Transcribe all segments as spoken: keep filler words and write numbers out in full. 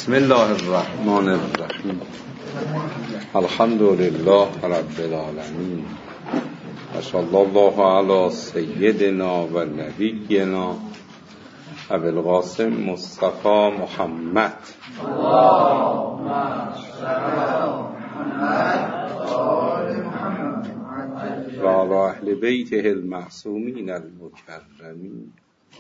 بسم الله الرحمن الرحیم. الحمد لله رب العالمین و صلی الله علی سیدنا و نبینا ابی القاسم مصطفی محمد اللهم صل علی محمد و علی اهل بیته المعصومین المکرمین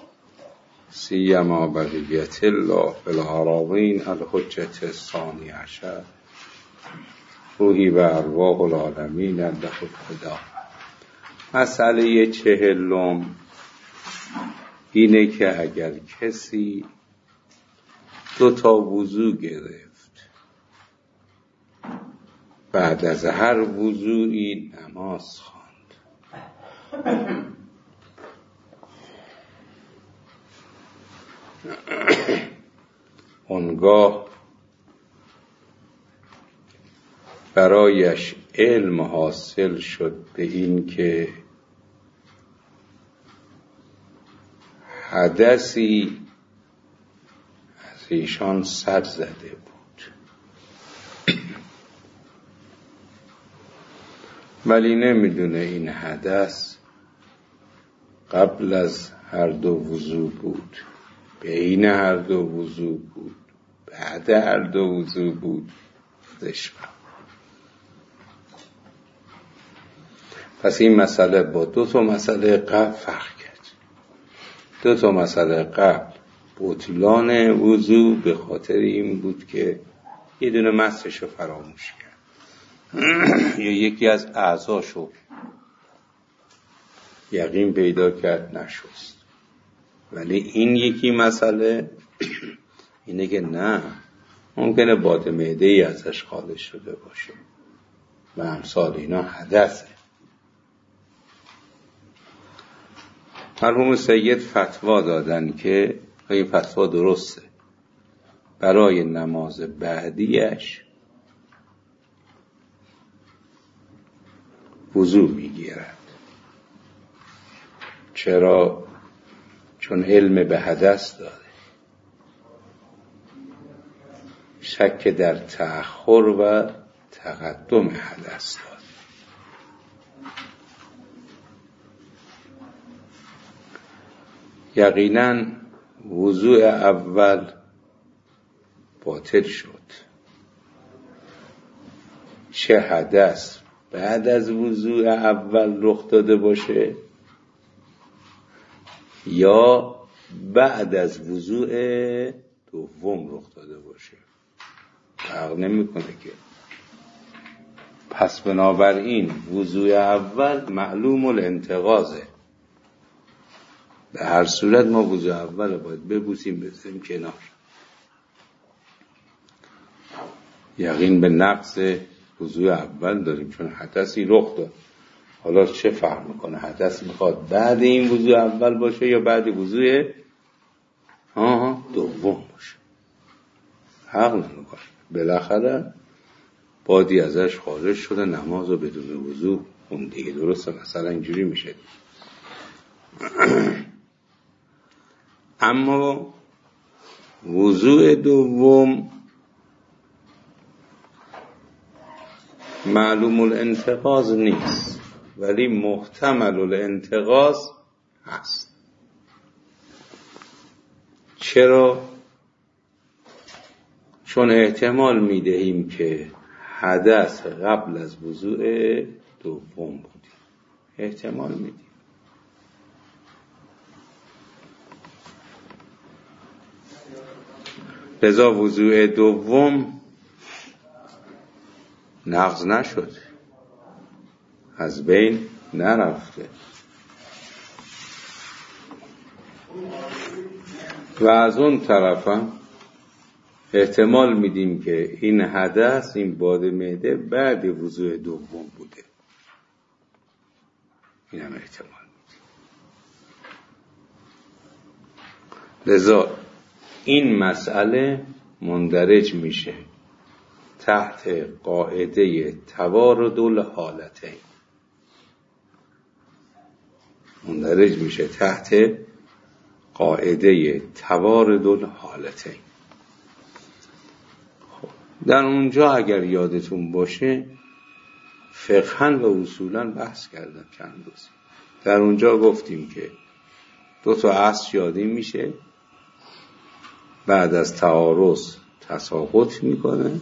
سیما بقیت الله بالعراقین الحجة الثانی عشر روحی و ارواح العالمین له الفدا. مسئله چهلم اینه که اگر کسی دو تا وضو گرفت، بعد از هر وضوئی نماز خواند، اونگاه برایش علم حاصل شد به این که حدثی از ایشان سر زده بود، ولی نمیدونه این حدث قبل از هر دو وضو بود، بین هر دو وضو بود، بعد هر دو وضو بود. دشمن. پس این مسئله با دو تا مسئله قبل فرق کرد. دو تا مسئله قبل بطلان وضو به خاطر این بود که یه دونه مسحشو فراموش کرد یا یکی از اعضاشو یقین پیدا کرد نشست. ولی این یکی مسئله اینه که نه، ممکنه باد معده ای ازش خارج شده باشه و امثال اینا حدثه. مرحوم سید فتوا دادن که این فتوا درسته، برای نماز بعدیش وضو میگیرد. چرا؟ چون علم به حدث داره، شک در تأخر و تقدم حدث داره. یقینا وضوء اول باطل شد، چه حدث بعد از وضوء اول رخ داده باشه یا بعد از وضوء دوم رخ داده باشه، فرق نمیکنه که. پس بنابراین وضوء اول معلوم الانتقاضه. به هر صورت ما وضوء اول باید ببوسیم بذاریم کنار. یقین به نقص وضوء اول داریم چون حدثی رخ داد. حالا چه فرق میکنه؟ حدث میخواد بعد این وضوء اول باشه یا بعد وضوء آها دوم باشه، فرق نمیکنه. بالاخره بادی ازش خارج شده، نمازو بدون وضو اون دیگه. درسته مثلا اینجوری میشه. اما وضوء دوم معلوم الانتقاض نیست ولی محتمل الانتقاض هست. چرا؟ چون احتمال میدهیم که حدث قبل از وضوء دوم بود. احتمال میدیم. لذا وضوء دوم نقض نشد، از بین نرفته و از اون طرفم احتمال میدیم که این حدث، این باد معده بعد وضوء دوم بوده. این هم احتمال میدیم. لذا این مسئله مندرج میشه تحت قاعده توارد الحالتین. مندرج میشه تحت قاعده توارد الحالتین. در اونجا اگر یادتون باشه فقهاً و اصولاً بحث کردم چند روز. در اونجا گفتیم که دو تا اصل یادی میشه، بعد از تعارض تساقط میکنه،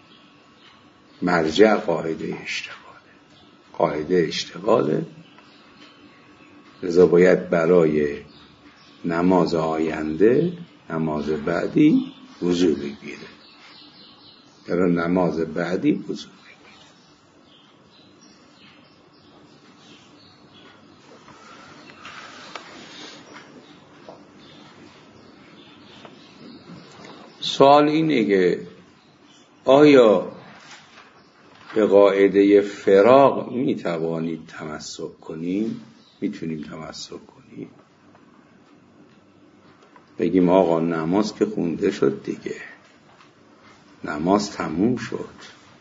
مرجع قاعده اشتغاله قاعده اشتغاله لذا باید برای نماز آینده نماز بعدی وضو بگیره، برای نماز بعدی وضو بگیره. سوال اینه که آیا به قاعده فراغ می توانید تمسک کنیم؟ میتونیم تمسک کنیم؟ بگیم آقا نماز که خونده شد دیگه، نماز تموم شد،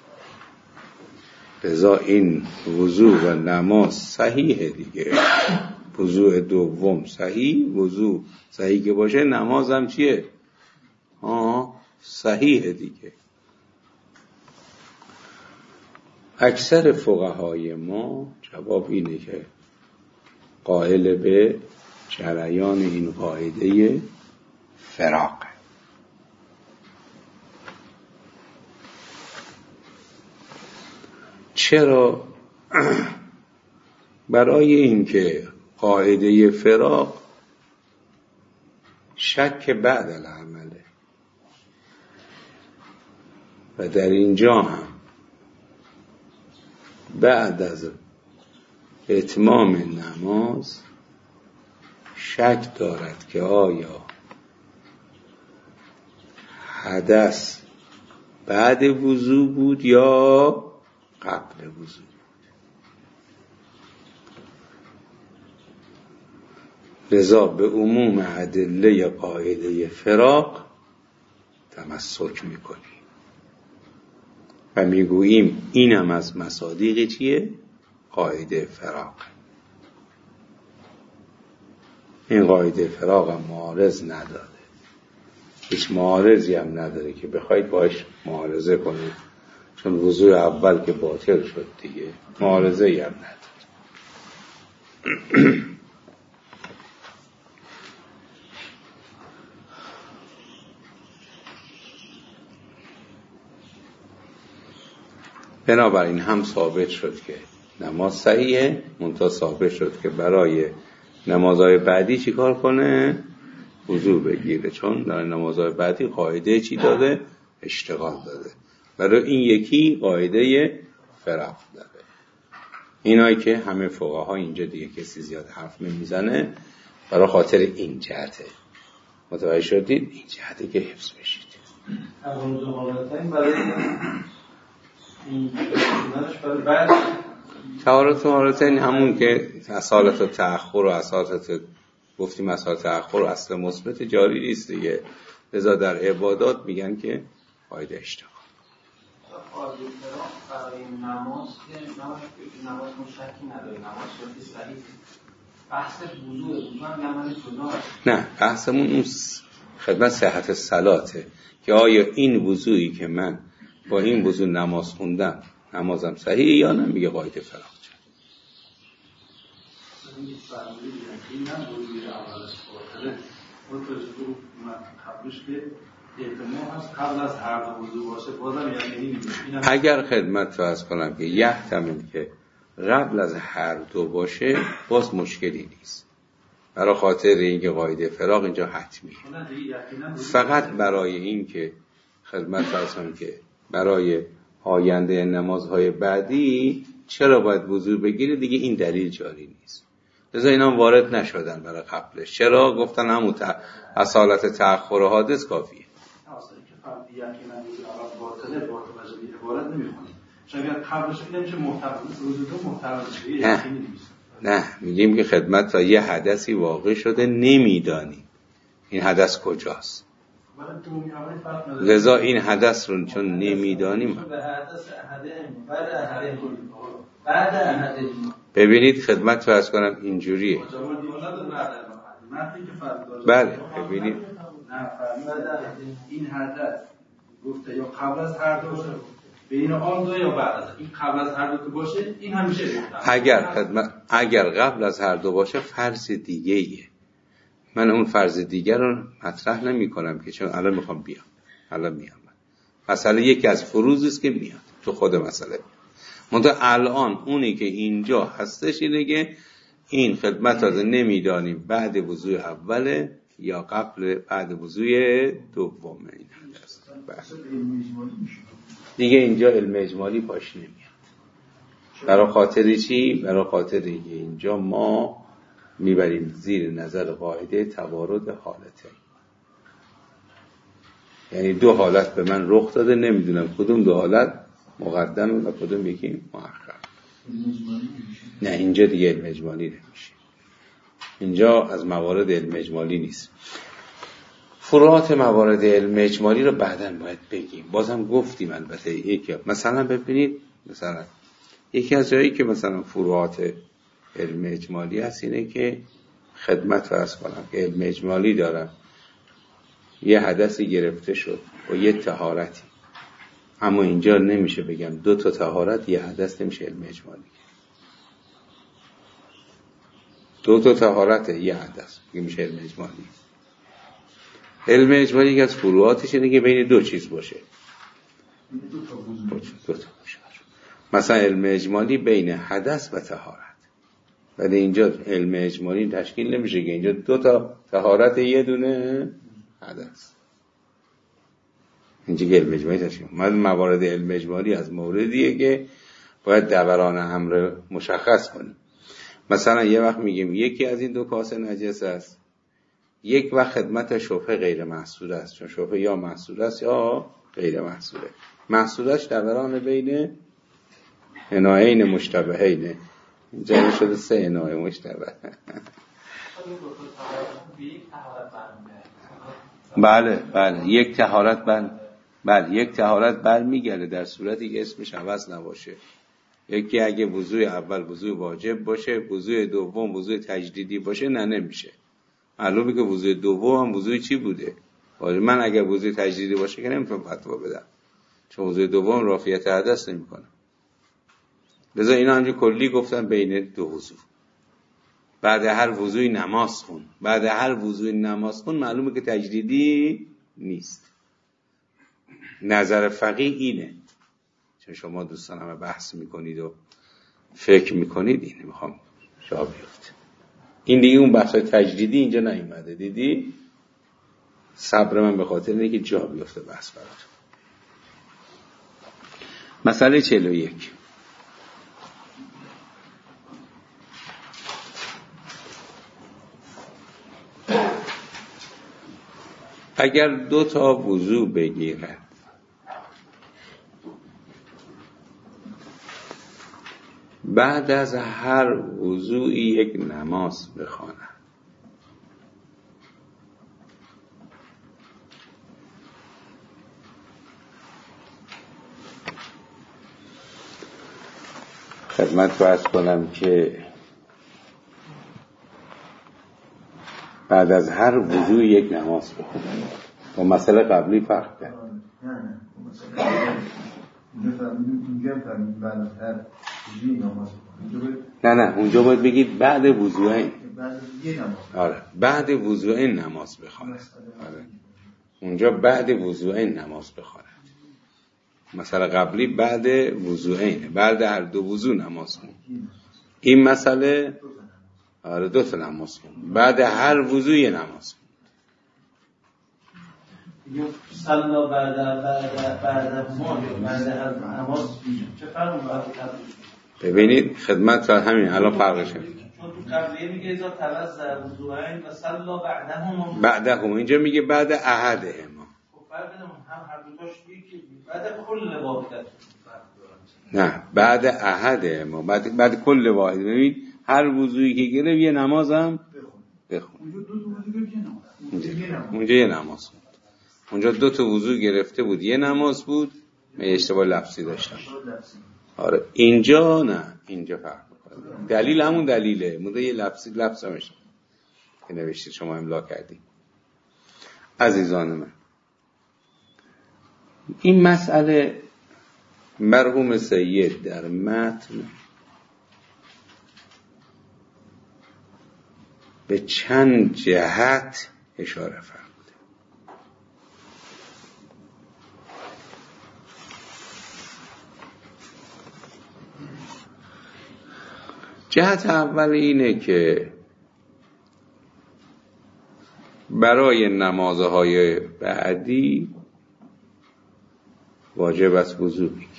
لذا این وضو و نماز صحیحه دیگه، وضو دوم صحیح، وضو صحیح که باشه نماز هم چیه؟ آه صحیحه دیگه. اکثر فقهای ما جواب اینه که قائل به جریان این قاعده فراق. چرا؟ برای اینکه قاعده فراق شک بعد العمله و در اینجا هم بعد از اتمام نماز شک دارد که آیا حدث بعد وضو بود یا قبل وضو بود. لذا به عموم ادله قاعده فراق تمسک میکنیم و میگوییم اینم از مصادیق چیه؟ قاعده فراق. این قاعده فراق هم معارض نداره، هیچ معارضی هم نداره که بخواید باش معارضه کنید، چون وضوء اول که باطل شد دیگه، معارضه هم نداره. بنابراین هم ثابت شد که نماز صحیحه، منتها ثابت شد که برای نمازهای بعدی چی کار کنه؟ وضو بگیره، چون در نمازهای بعدی قاعده چی داده؟ اشتغال داده. برای این یکی قاعده فراق داره. اینایی که همه فقها اینجا دیگه کسی زیاد حرف نمیزنه، برای خاطر این جهته. متوجه شدید؟ این جهته که حفظ بشید. اون حالتین برای این برای بعد تعارض حالتین همون که اصالت و تأخر و اصالت گفتیم اصالت تأخر و اصل مثبت جاری نیست دیگه، لذا در عبادات میگن که قاعده اشتغال. قاعده فراق برای نماز که نماز نماز مشکی نداره، نماز شرطی صحیح. بحث وضوء وضوء هم نماز جدا. نه، بحثمون اون خدمت صحت صلاته که آیا این وضوئی که من با این وضو نماز خوندم نمازم صحیح یا نه. میگه قاعده فراق جا این فرمولی این هم وضوی اولش باطله متوجه من قبلش که احتمال هست قبل از هر دو وضو باشه بازم یقینی نیست. اگر خدمت تو از کنم که یحتمل که قبل از هر دو باشه باز مشکلی نیست، برای خاطر اینکه قاعده فراق اینجا حتمیه. فقط برای این که خدمت تو از کنم که برای آینده نمازهای بعدی چرا باید وضو بگیره دیگه این دلیل جاری نیست، لذا اینا وارد نشدن برای قبلش. چرا؟ گفتن همون اصالت تأخر حادث کافیه. اصلا که فرض یقینا وضو اول باطله با توجه به عبارت نمیخونه، چون اگر قبلش نمیشه محتمل وضو دو محتمل شه یقینی نیست. نه، میگیم که خدمت تا یه حدثی واقع شده نمیدانی این حدث کجاست، لذا این حدث رو چون نمیدانیم ببینید خدمت تو از کنم اینجوریه. بله ببینید این حدث گفته یا قبل از هر دو باشه بین آن دو یا بعد از این قبل از هر دو که باشه این همیشه گفتم اگر خدمت اگر قبل از هر دو باشه فرض دیگه ایه. من اون فرض دیگر رو مطرح نمی کنم که چون الان میخوام بیام الان میام مسئله یکی از فروض است که میاد تو خود مسئله منتها الان اونی که اینجا هستش اینه که این خدمت رو نمیدانیم بعد وضوء اوله یا قبل بعد وضوء دومه. این هست دیگه اینجا علم اجمالی پاش نمیاد. برای خاطر چی؟ برای خاطر اینکه اینجا ما میبریم زیر نظر قاعده توارد حالته، یعنی دو حالت به من رخ داده نمیدونم کدوم دو حالت مقدمه و کدوم یکی مؤخر. نه اینجا دیگه علم اجمالی نمیشه، اینجا از موارد علم اجمالی نیست. فروعات موارد علم اجمالی رو بعداً باید بگیم. بازم گفتیم البته یکی مثلا ببینید مثلا یکی از جایی که مثلا فروعات علم اجمالی هست اینه که خدمت فرض کنم که علم اجمالی دارم یه حدثی گرفته شد و یه طهارتی، اما اینجا نمیشه بگم دو تا طهارت یه حدث، نمیشه علم اجمالی. دو تا طهارت یه حدث میشه علم اجمالی. علم اجمالی که از فروعاتش اینه که بین دو چیز باشه، دو تا دو تا باشه. مثلا علم اجمالی بین حدث و طهارت، ولی اینجا علم اجمالی تشکیل نمیشه که اینجا دو تا طهارت یه دونه حدث. اینجا علم اجمالی تشکیل من موارد علم اجمالی از موردیه که باید دوران امر مشخص کنیم. مثلا یه وقت میگیم یکی از این دو کاسه نجس است، یک وقت خدمت شبهه غیر محصور است، چون شبهه یا محصور است یا غیر محصوره. محصورش دوران بین اناعین مشتبهین، اینجا شده سه اناع مشتبه. بله بله یک طهارت بر بله یک طهارت برمیگرده در صورتی که اسمش عوض نباشه. یکی اگه وضوء اول وضوء واجب باشه، وضوء دوم وضوء تجدیدی باشه، نه نمیشه. معلومه که وضوء دوم هم وضوء چی بوده؟ من اگه وضوء تجدیدی باشه که نمیتونم فتوا بدم، چون وضوء دوم رافعیت حدث نمیکنه. لذا اینا همجور کلی گفتن بین دو وضوء. بعد هر وضوعی نماز خون، بعد هر وضوعی نماز خون معلومه که تجدیدی نیست. نظر فقیه اینه، چون شما دوستان همه بحث میکنید و فکر میکنید، اینه میخوام جا بیفته. این دیگه اون بحث تجدیدی اینجا نیومده، دیدی؟ صبر من به خاطر اینه که جا بیفته بحث براتون. مسئله چهل و یک. اگر دو تا وضوع بگیرد بعد از هر وضوعی یک نماز بخواند، خدمت عرض کنم که بعد از هر وضوع یک نماز بخونه و مسئله قبلی فرق کرد. نه نه نه نه اونجا باید بگید بعد وضوعین. بعد یه نماز. آره بعد وضوعین نماز بخونه. آره اونجا بعد وضوعین نماز بخونه. مسئله قبلی بعد وضوعین، بعد هر دو وضوع نماز خون. این مسئله آره دو تا نماز خون، بعد هر وضوع یه نماز خون. صلا بعد بعد بعد ما بعد هر نماز چه فرقی با قبلی؟ ببینید خدمت را همین الان فرقش چون تو قبلیه میگه اذا توضأ وضوعین و صلا بعدهم بعدهم، اینجا میگه بعد احدهما. خب فرق هم هر دو تاش یکی بعد کل واحد. نه بعد احدهما، بعد بعد کل واحد. ببین هر وضوعی که گرفت یه نماز هم بخون. اونجا دو تا وضو گرفت یه نماز. اونجا یه نماز خوند. اونجا دو تا وضو گرفته بود یه نماز بود. من اشتباه لفظی داشتم. آره اینجا نه، اینجا فرق می‌کنه. دلیل همون دلیله. مونده یه لفظی لفظ میشه که نوشته شما املا کردی. عزیزان من این مسئله مرحوم سید در متن به چند جهت اشاره فرموده. جهت اول اینه که برای نمازهای بعدی واجب است وضو بگیریم.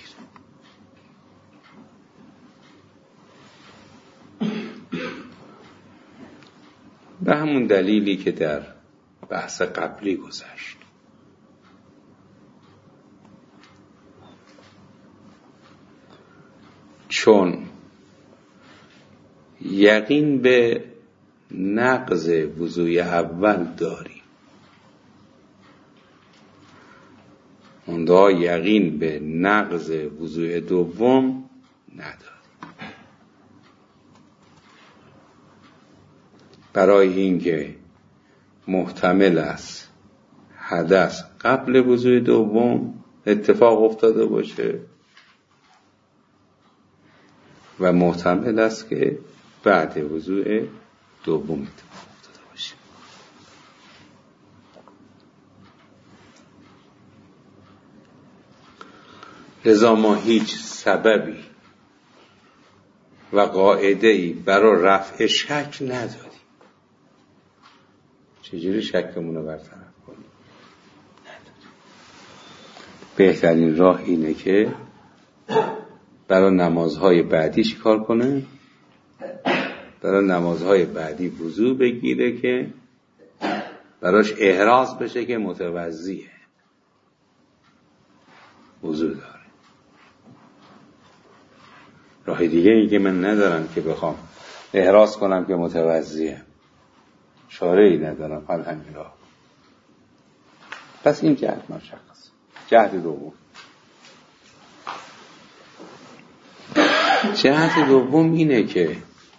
به همون دلیلی که در بحث قبلی گذشت. چون یقین به نقض وضوء اول داریم، منتها یقین به نقض وضوء دوم نداریم. برای اینکه محتمل است حدث قبل وضوء دوم اتفاق افتاده باشه و محتمل است که بعد وضوء دوم اتفاق افتاده باشه. لذا ما هیچ سببی و قاعده‌ای برای رفع شک نداریم. چجوری شکمون رو برطرف کنیم؟ بهترین راه اینه که برای نمازهای بعدی چیکار کنه؟ برای نمازهای بعدی وضو بگیره که براش احراز بشه که متوضیه، وضو داره. راه دیگه ای که من ندارم که بخوام احراز کنم که متوضیه، چاره ای ندارم، حال همین راه. پس این جهت مشخص. جهت دوم جهت دوم اینه که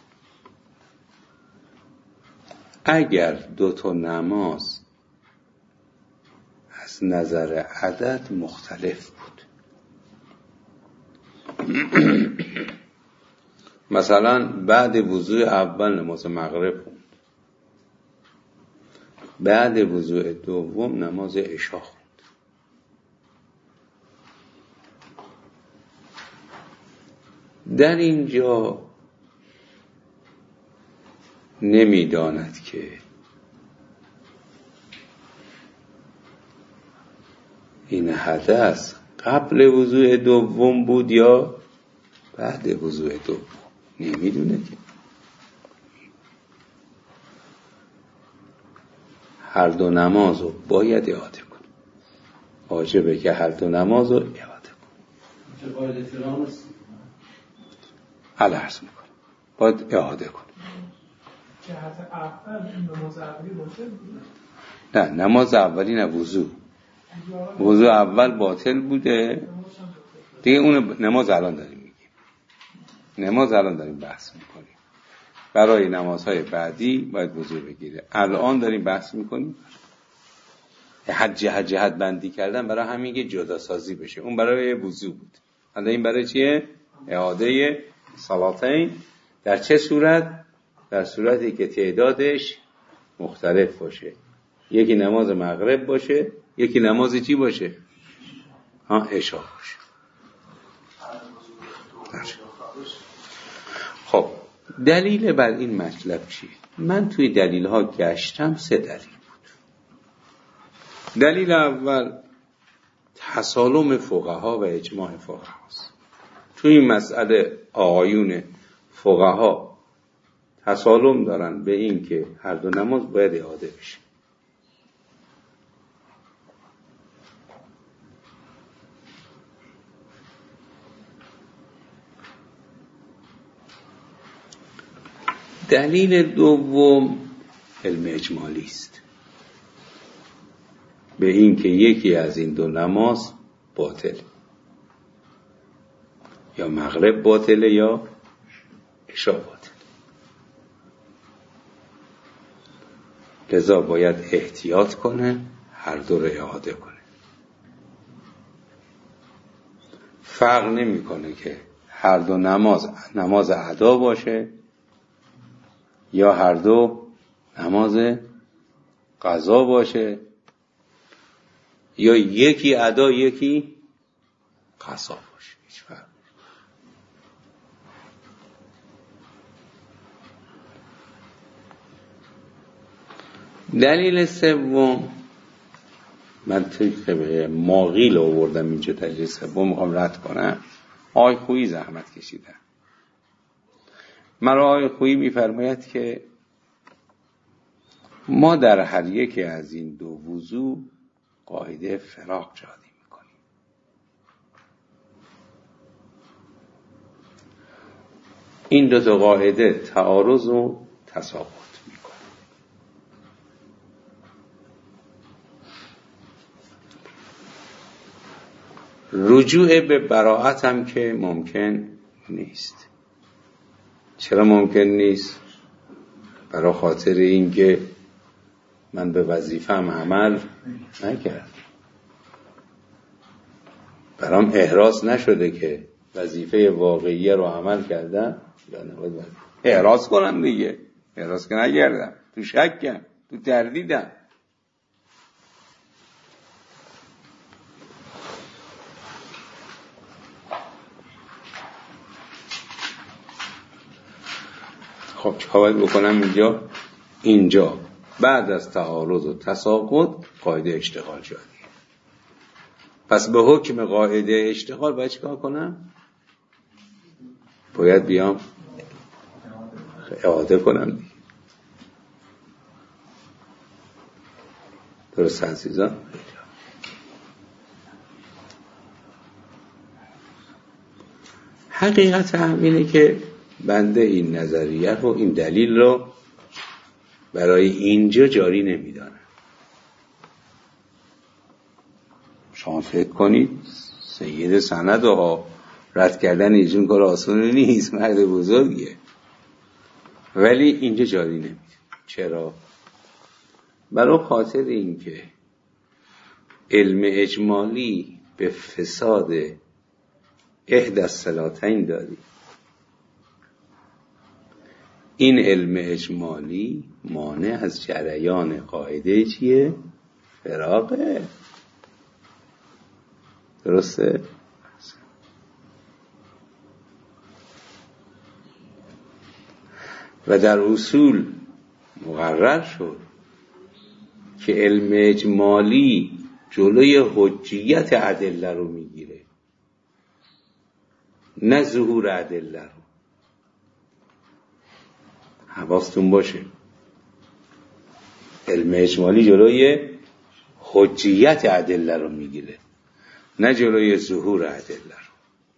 اگر دو تا نماز از نظر عدد مختلف بود، مثلا بعد وضوء اول نماز مغرب خوند، بعد وضوء دوم نماز عشا خوند، در اینجا نمیداند که این حدث قبل وضوء دوم بود یا بعد وضوء دوم، نمیدونه که. هر دو نماز رو باید اعاده کن. واجبه که هر دو نماز رو اعاده کن. چه باید احترام است؟ عرض میکن باید اعاده کن. جهت اول نماز اولی باطل بوده؟ نه، نماز اولی نه، وضو وضو اول باطل بوده دیگه. اون نماز الان داریم میگیم، نماز الان داریم بحث میکنیم. برای نمازهای بعدی باید وضو بگیره. الان داریم بحث میکنیم حد جهت جهت بندی کردن برای همین که جدا سازی بشه. اون برای وضو بود، حالا این برای چیه؟ اعاده صلاتین. در چه صورت؟ در صورتی که تعدادش مختلف باشه، یکی نماز مغرب باشه، یکی نماز چی باشه؟ ها، عشا باشه. خب دلیل بر این مطلب چیه؟ من توی دلیل ها گشتم، سه دلیل بود. دلیل اول تسالم فقها و اجماع فقهاست. توی این مسئله آقایون فقها تسالم دارن به این که هر دو نماز باید اعاده بشه. دلیل دوم علم اجمالی است، به این که یکی از این دو نماز باطل، یا مغرب باطله یا عشا باطل. لذا باید احتیاط کنه، هر دو رو اعاده کنه. فرق نمیکنه که هر دو نماز نماز ادا باشه یا هر دو نماز قضا باشه یا یکی ادا یکی قضا باشه، هیچ فرق. دلیل سوم، من توی ماغیل آوردم اینجا، دلیل سوم میخوام رد کنم. آقای خویی زحمت کشیدن. مرا آقای خویی میفرماید که ما در هر یکی از این دو وضو قاعده فراق جاری میکنیم. این دو تا قاعده تعارض و تساقط میکنه. رجوع به براءت هم که ممکن نیست. چرا ممکن نیست؟ برای خاطر اینکه من به وظیفه‌ام عمل نکردم، برام احراز نشده که وظیفه واقعی رو عمل کردم یا نباید احراز کنم دیگه. احراز که نکردم، تو شکم، تو تردیدم. خب چه باید بکنم اینجا؟ اینجا بعد از تعارض و تساقط قاعده اشتغال جاریه. پس به حکم قاعده اشتغال باید چیکار کنم؟ باید بیام اعاده کنم دیگه. درست عزیزان؟ حقیقت هم اینه که بنده این نظریه رو، این دلیل رو برای اینجا جاری نمیدانم. شما فکر کنید سید سند ها رد کردن ایشون کار آسانی نیست، مرد بزرگیه، ولی اینجا جاری نمیدونم. چرا؟ برای خاطر اینکه علم اجمالی به فساد احدی الصلاتین داری. این علم اجمالی مانع از جریان قاعده چیه؟ فراقه. درسته؟ و در اصول مقرر شد که علم اجمالی جلوی حجیت ادله رو میگیره، نه ظهور ادله رو. حواستون باشه، علم اجمالی جلوی حجیت ادله رو میگیره، نه جلوی ظهور ادله رو.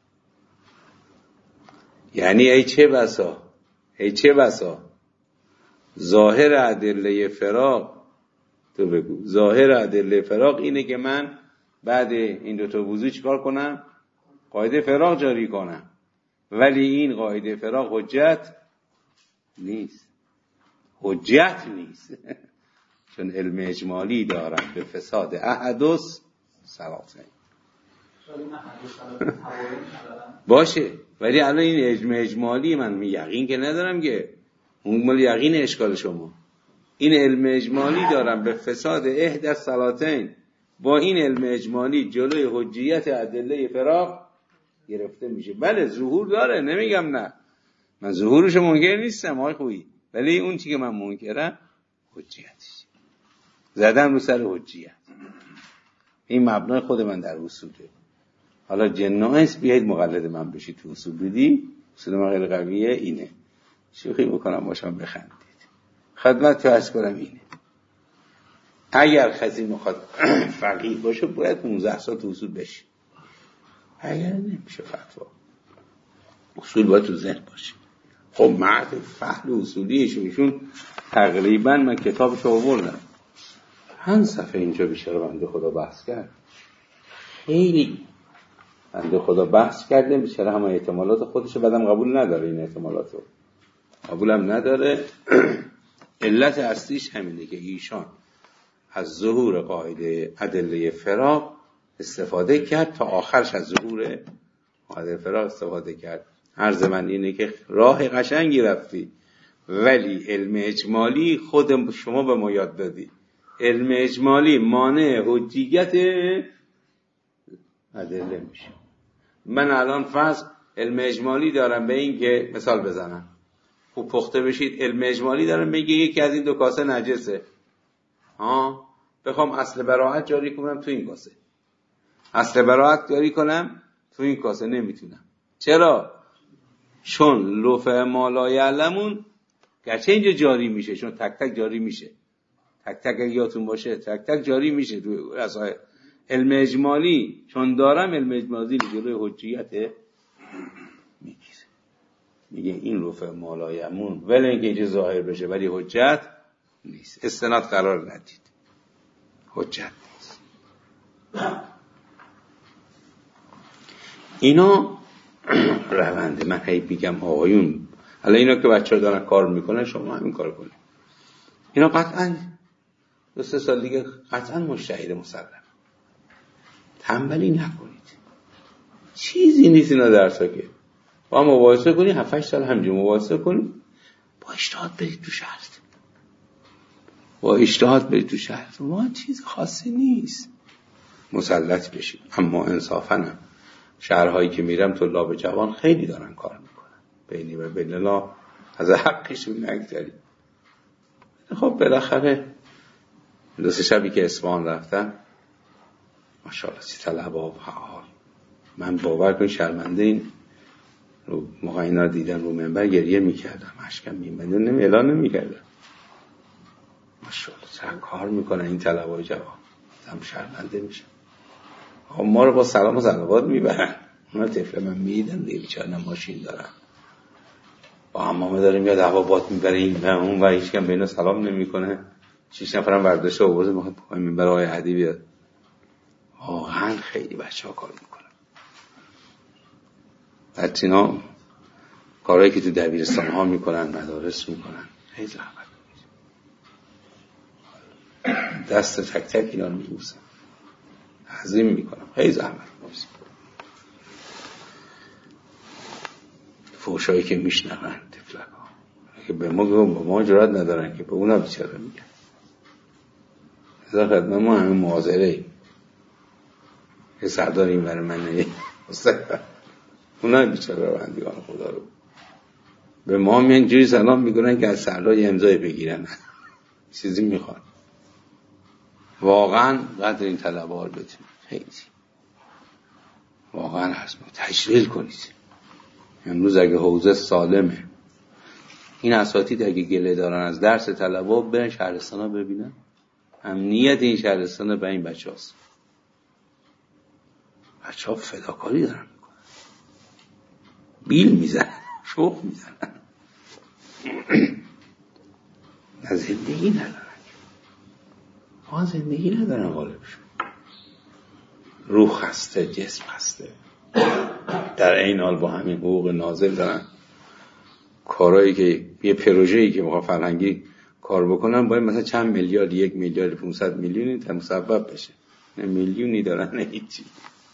یعنی ای چه بسا ای چه بسا ظاهر ادله فراق، تو بگو ظاهر ادله فراق اینه که من بعد این دو تا وضو چیکار کنم؟ قاعده فراق جاری کنم، ولی این قاعده فراق حجت نیست، حجت نیست. چون علم اجمالی دارم به فساد احدث صلاتین. باشه، ولی الان این علم اجمالی من یقین که ندارم که اون مال یقین اشکال شما. این علم اجمالی دارم به فساد احدی الصلاتین، با این علم اجمالی جلوی حجیت ادله فراق گرفته میشه. بله ظهور داره، نمیگم نه، من ظهورش منکر نیستم آقای خویی، ولی اون چی که من منکرم حجیتش، زدم رو سر حجیت. این مبنای خود من در اصوله. حالا جنایس بیایید مقلد من بشید تو اصول بدی، اصول من خیلی قویه. اینه شوخی میکنم باشم بخندید. خدمت تو عرض کنم اینه، اگر کسی میخواد فقیه باشه باید پانزده سال تو اصول بشه، اگر نمیشه فتوا. اصول باید تو ذهن باشه. خب مرد فهم اصولیشون ایشون تقریبا من کتابشو آوردم، چند صفحه اینجا بیشتر بنده خدا بحث کرد، خیلی بنده خدا بحث کرده، بیشتر همه احتمالات خودشو بدم قبول نداره، این احتمالاتو قبولم نداره. علت اصلیش همینه که ایشان از ظهور قاعده ادله فراق استفاده کرد تا آخرش از ظهور معادل فراق استفاده کرد. عرض من اینه که راه قشنگی رفتی، ولی علم اجمالی خود شما به ما یاد دادی. علم اجمالی مانع حجیت ادله میشه. من الان فرض علم اجمالی دارم به این که مثال بزنم، خوب پخته بشید، علم اجمالی دارم میگه یکی از این دو کاسه نجسه، ها بخوام اصل براءت جاری کنم تو این کاسه، اصل براءت جاری کنم تو این کاسه نمیتونم. چرا؟ چون لوح ما لا یعلمون گرچه اینجا جاری میشه، چون تک تک جاری میشه، تک تک اگه یادتون باشه تک تک جاری میشه تو رسائل. علم اجمالی چون دارم، علم اجمالی جلوی حجیت میگیره، میگه این لوح ما لا یعلمون ولی اینکه اینجا ظاهر بشه ولی حجت نیست، استناد قرار ندید، حجت نیست. اینا رونده. من هی میگم آقایون حالا اینا که بچه‌ها دارن کار میکنن شما همین کار کنید. اینا قطعا دو سه سال دیگه قطعا مجتهد مسلم. تنبلی نکنید، چیزی نیست اینا درسا که با مباحثه کنی هفت هشت سال همینجوری مباحثه کنی، با اجتهاد برید تو شهر، با اجتهاد برید تو شهر، ما چیز خاصی نیست، مسلط بشید. اما انصافاً هم شهرهایی که میرم طلاب جوان خیلی دارن کار میکنن، بینی و بین الله از حقشون نگذاریم. خب بالاخره دو سه شبی که اصفهان رفتم ماشاءالله سی طلبه و فعال، من باور کن شرمنده این رو موقع اینا دیدن رو منبر گریه میکردم، اشکم میومد، نمی اعلان نمیکردم. ماشاءالله چقدر کار میکنن این طلبه جوان، هم شرمنده میشن. خب ما رو با سلام و صلوات میبرن، اونا طفل من میدن دیگه بیچاره ماشین دارن، با عمامه داره میاد هوا باد میبره این و اون و هیچ کم بینه سلام نمیکنه. شش نفرم برداشته آورده میخواد پای منبر آقای هدی بیاد. واقعا خیلی بچه‌ها کار میکنن. حتی اینا کارهایی که تو دبیرستان ها میکنن، مدارس میکنن، خیلی زحمت میکنن، دست تک تک اینا رو میبوسن، تعظیم میکنم، خیلی زحمت میکنم. فوشایی که میشنون تفلک ها که به ما به ما جرات ندارن که به اونا بیچاره میگن. ازا خدمه ما همین معاذره ایم که سردار این برای من نگه اونا بیچاره رو بندگان خدا رو به ما میان جوری سلام میکنن که از سردار یه امضای بگیرن چیزی میخوان. واقعا قدر این طلبه ها رو بتونید خیلی واقعا هست تشغیل کنید. امروز اگه حوزه سالمه، این اساتید اگه گله دارن از درس طلبه ها برن شهرستان ها ببینن، امنیت این شهرستان به این بچه هاست. بچه ها فداکاری دارن میکنن، بیل میزنن، شوق میزنن، از زندگی ندارن، ها زندگی ندارن غالبشون، روح خسته، جسم خسته، در این حال با همین حقوق نازل دارن کارهایی که یه پروژه‌ای که میخواد فرهنگی کار بکنن باید مثلا چند میلیارد، یک میلیارد پانصد میلیونی تا مسبب بشه، نه میلیونی دارن نه هیچی.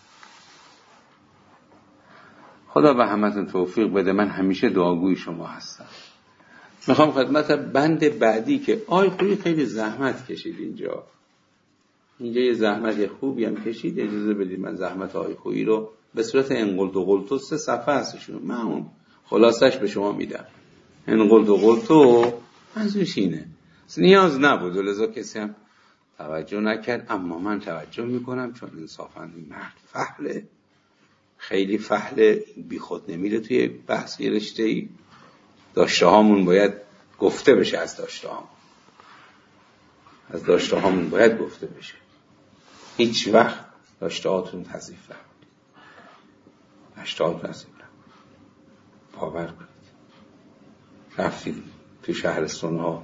خدا به همتون توفیق بده. من همیشه دعاگوی شما هستم. میخوام خدمت بند بعدی که آی خویی خیلی زحمت کشید اینجا اینجا یه زحمت خوبی هم کشید، اجازه بدید من زحمت آی خویی رو به صورت انقلت و قلتو سه صفحه هستشون من اون خلاصش به شما میدم. انقلت و قلتو منظورش اینه، نیاز نبود و لذا کسی هم توجه نکرد، اما من توجه میکنم چون انصافاً این مرد فحله، خیلی فحله، بی خود نمیره توی بحث یه رشته‌ای. داشته هامون باید گفته بشه، از داشته هامون از داشته هامون باید گفته بشه. هیچ وقت داشته هاتون تضعیف نکنید، داشته هاتون تضعیف نکنید، باور کنید. رفتید تو شهرستان ها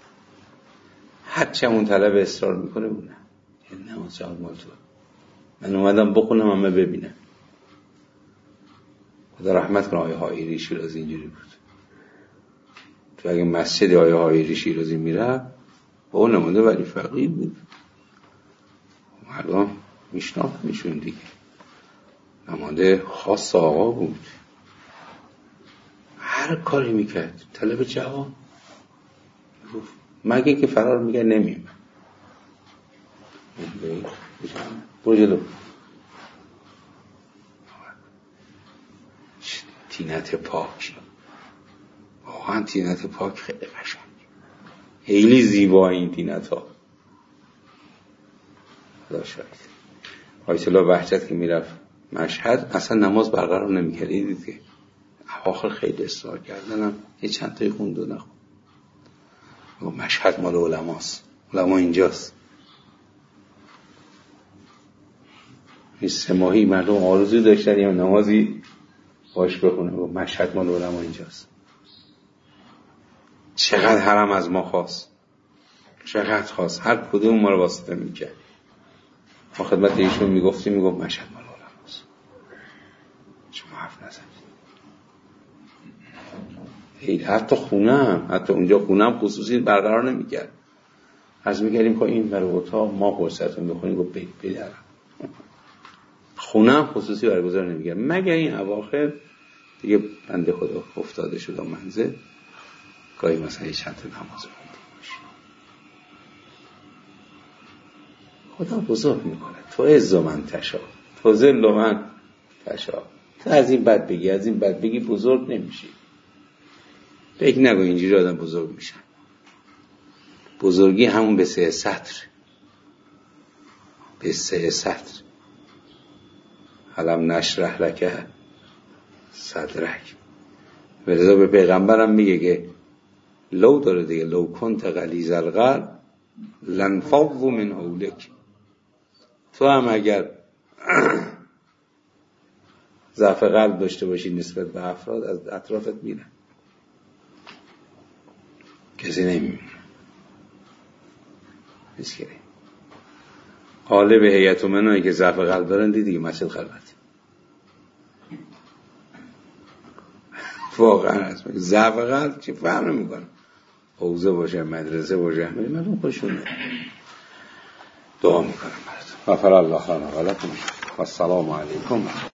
هرچه همون طلب اصرار میکنه بونه یه نماز جهاد مال تو، من اومدم بخونم همه ببینم. خدا رحمت کنه آیه هایری شیرازی اینجوری بود. تو اگه مسجد آیه هایری شیرازی میره با اون نمونده ولی فقیر بود، مردم میشناختنشون دیگه. نماده خاص آقا بود، هر کاری میکرد. طلب جوان مگه که فرار میگه نمیم برو جلو. تینت پاک، واقعا تینت پاک خیلی قشنگ، خیلی زیبا این تینت ها. خدا شاید آیت الله وحجت که میرفت مشهد اصلا نماز برقرار نمیکرد. دیدید که آخر خیلی اصرار کردنم یه چند تایی خوند و نخوند. مشهد مال علماست، علما اینجاست. این سه ماهی مردم آرزو داشتن یا نمازی باش بخونه، مشهد مال علما اینجاست. چقدر حرم از ما خواست، چقدر خواست، هر کدوم ما رو واسطه میکرد. ما خدمت ایشون میگفتیم، میگفت مشهد مال علماست، شما حرف نزنید. حتی خونم، حتی اونجا خونم خصوصی برقرار نمیکرد. از میگردیم که این برای اتاق ما فرصتون بخونیم، گفت بید بیدرم. خونم خصوصی برگزار نمیکرد، مگر این اواخر دیگه بنده خدا افتاده شد منزل، گاهی مثلا یه چند تا نماز خونده باشه. خدا بزرگ میکنه. تو عز من تشا، تو ذل من تشا. تو از این بد بگی، از این بد بگی، بزرگ نمیشی. فکر نگو اینجوری آدم بزرگ میشن. بزرگی همون به سه سطر، به سه سطر. علم نشرح لک صدرک. ولذا به پیغمبرم میگه که لو داره دیگه، لو کنت غلیظ القلب لانفضوا من حولک. تو هم اگر ضعف قلب داشته باشی نسبت به افراد، از اطرافت میرن، کسی نمیمونه. مسکری قالب هیئت و منایی که ضعف قلب دارن دیدی مسجد خلوت. واقعا ضعف قلب چی فهم نمیکنه. حوزه باشه، مدرسه باشه، همه مردم خوشونه. دعا میکنم براتون. غفر الله لنا و لکم و السلام علیکم.